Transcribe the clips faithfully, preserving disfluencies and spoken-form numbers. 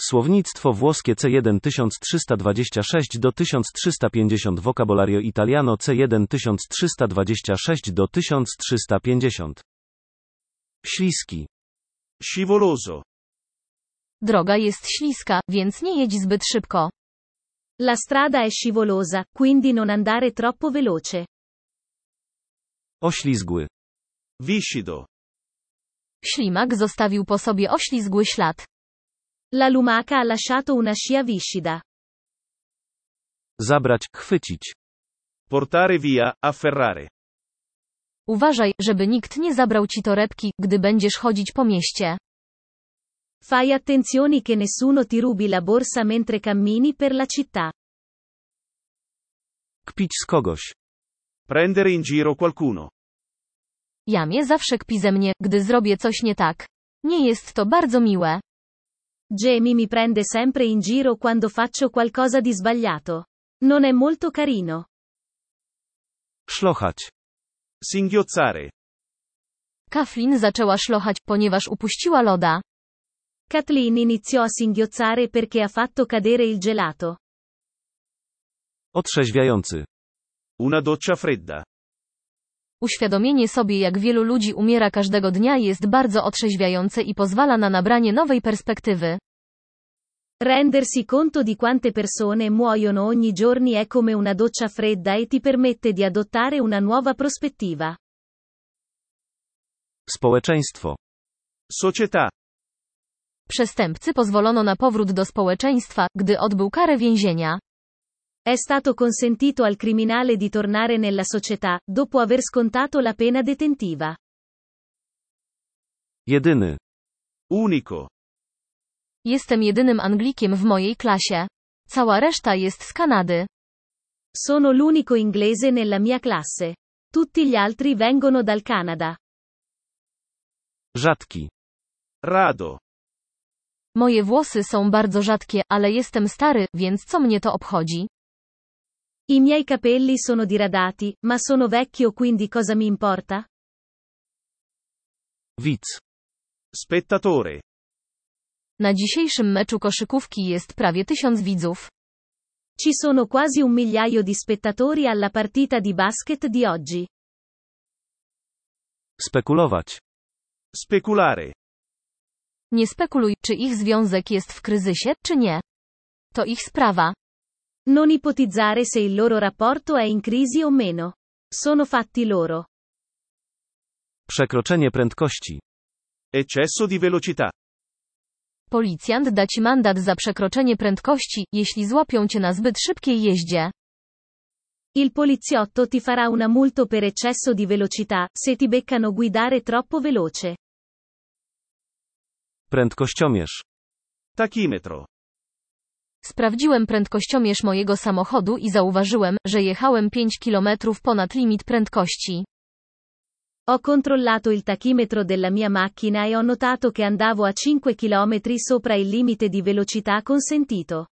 Słownictwo włoskie C jeden tysiąc trzysta dwadzieścia sześć do tysiąc trzysta pięćdziesiąt. Vocabolario italiano C jeden tysiąc trzysta dwadzieścia sześć do tysiąc trzysta pięćdziesiąt. Śliski. Scivoloso. Droga jest śliska, więc nie jedź zbyt szybko. La strada è scivolosa, quindi non andare troppo veloce. Oślizgły. Viscido. Ślimak zostawił po sobie oślizgły ślad. La lumaca ha lasciato una scia viscida. Zabrać, chwycić. Portare via, afferrare. Uważaj, żeby nikt nie zabrał ci torebki, gdy będziesz chodzić po mieście. Fai attenzione che nessuno ti rubi la borsa mentre cammini per la città. Kpić z kogoś. Prendere in giro qualcuno. Jamie zawsze kpi ze mnie, gdy zrobię coś nie tak. Nie jest to bardzo miłe. Jamie mi prende sempre in giro quando faccio qualcosa di sbagliato. Non è molto carino. Szlochać. Singhiozzare. Kathleen zaczęła szlochać, ponieważ upuściła loda. Kathleen iniziò a singhiozzare perché ha fatto cadere il gelato. Otrzeźwiający. Una doccia fredda. Uświadomienie sobie, jak wielu ludzi umiera każdego dnia, jest bardzo otrzeźwiające i pozwala na nabranie nowej perspektywy. Rendersi conto di quante persone muoiono ogni giorno è come una doccia fredda e ti permette di adottare una nuova prospettiva. Społeczeństwo. Società. Przestępcy pozwolono na powrót do społeczeństwa, gdy odbył karę więzienia. È stato consentito al criminale di tornare nella società, dopo aver scontato la pena detentiva. Jedyny. Unico. Jestem jedynym Anglikiem w mojej klasie. Cała reszta jest z Kanady. Sono l'unico inglese nella mia classe. Tutti gli altri vengono dal Canada. Rzadki. Rado. Moje włosy są bardzo rzadkie, ale jestem stary, więc co mnie to obchodzi? I miei capelli sono diradati, ma sono vecchio, quindi cosa mi importa? Widz. Spettatore. Na dzisiejszym meczu koszykówki jest prawie tysiąc widzów. Ci sono quasi un migliaio di spettatori alla partita di basket di oggi. Spekulować. Speculare. Nie spekuluj, czy ich związek jest w kryzysie, czy nie. To ich sprawa. Non ipotizzare se il loro rapporto è in crisi o meno. Sono fatti loro. Przekroczenie prędkości. Eccesso di velocità. Policjant da ci mandat za przekroczenie prędkości, jeśli złapią cię na zbyt szybkiej jeździe. Il poliziotto ti farà una multa per eccesso di velocità, se ti beccano guidare troppo veloce. Prędkościomierz. Tachimetro. Sprawdziłem prędkościomierz mojego samochodu i zauważyłem, że jechałem pięć kilometrów ponad limit prędkości. Ho controllato il tachimetro della mia macchina e ho notato che andavo a cinque chilometri sopra il limite di velocità consentito.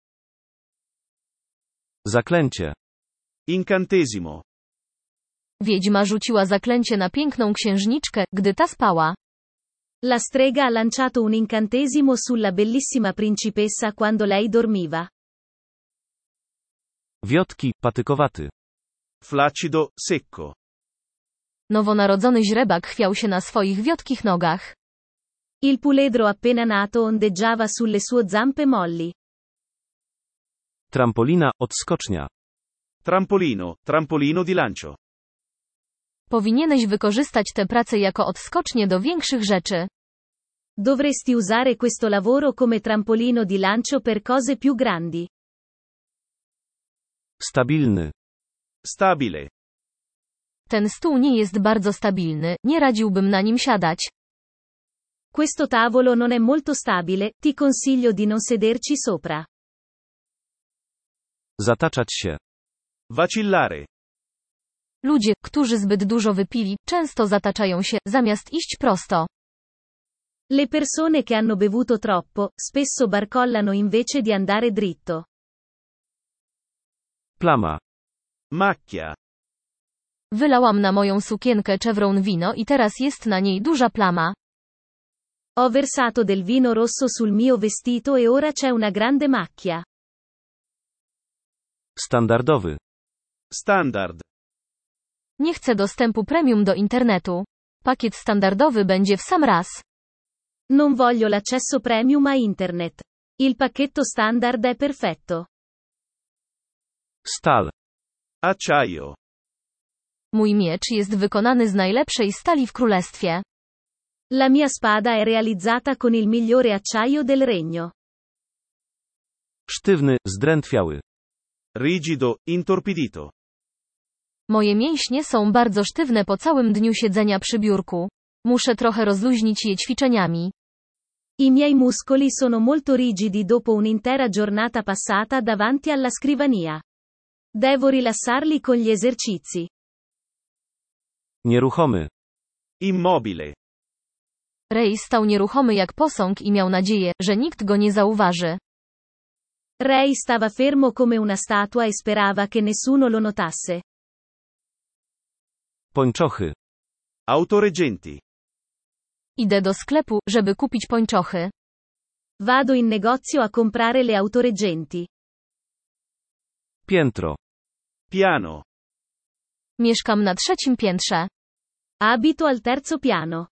Zaklęcie. Incantesimo. Wiedźma rzuciła zaklęcie na piękną księżniczkę, gdy ta spała. La strega ha lanciato un incantesimo sulla bellissima principessa quando lei dormiva. Wiotki, patykowaty. Flaccido, secco. Nowonarodzony źrebak chwiał się na swoich wiotkich nogach. Il puledro appena nato ondeggiava sulle sue zampe molli. Trampolina, odskocznia. Trampolino, trampolino di lancio. Powinieneś wykorzystać tę pracę jako odskocznie do większych rzeczy. Dovresti usare questo lavoro come trampolino di lancio per cose più grandi. Stabilny. Stabile. Ten stół nie jest bardzo stabilny, nie radziłbym na nim siadać. Questo tavolo non è molto stabile, ti consiglio di non sederci sopra. Zataczać się. Vacillare. Ludzie, którzy zbyt dużo wypili, często zataczają się, zamiast iść prosto. Le persone che hanno bevuto troppo, spesso barcollano invece di andare dritto. Plama. Macchia. Wylałam na moją sukienkę Chevron wino i teraz jest na niej duża plama. Ho versato del vino rosso sul mio vestito e ora c'è una grande macchia. Standardowy. Standard. Nie chcę dostępu premium do internetu. Pakiet standardowy będzie w sam raz. Non voglio l'accesso premium a internet. Il pacchetto standard è perfetto. Stal. Acciaio. Mój miecz jest wykonany z najlepszej stali w królestwie. La mia spada è realizzata con il migliore acciaio del regno. Sztywny, zdrętwiały. Rigido, intorpidito. Moje mięśnie są bardzo sztywne po całym dniu siedzenia przy biurku. Muszę trochę rozluźnić je ćwiczeniami. I miei muscoli sono molto rigidi dopo un'intera giornata passata davanti alla scrivania. Devo rilassarli con gli esercizi. Nieruchomy. Immobile. Ray stał nieruchomy jak posąg i miał nadzieję, że nikt go nie zauważy. Ray stava fermo come una statua e sperava che nessuno lo notasse. Pończochy. Autoreggenti. Idę do sklepu, żeby kupić pończochy. Vado in negozio a comprare le autoreggenti. Piętro. Piano. Mieszkam na trzecim piętrze. Abito al terzo piano.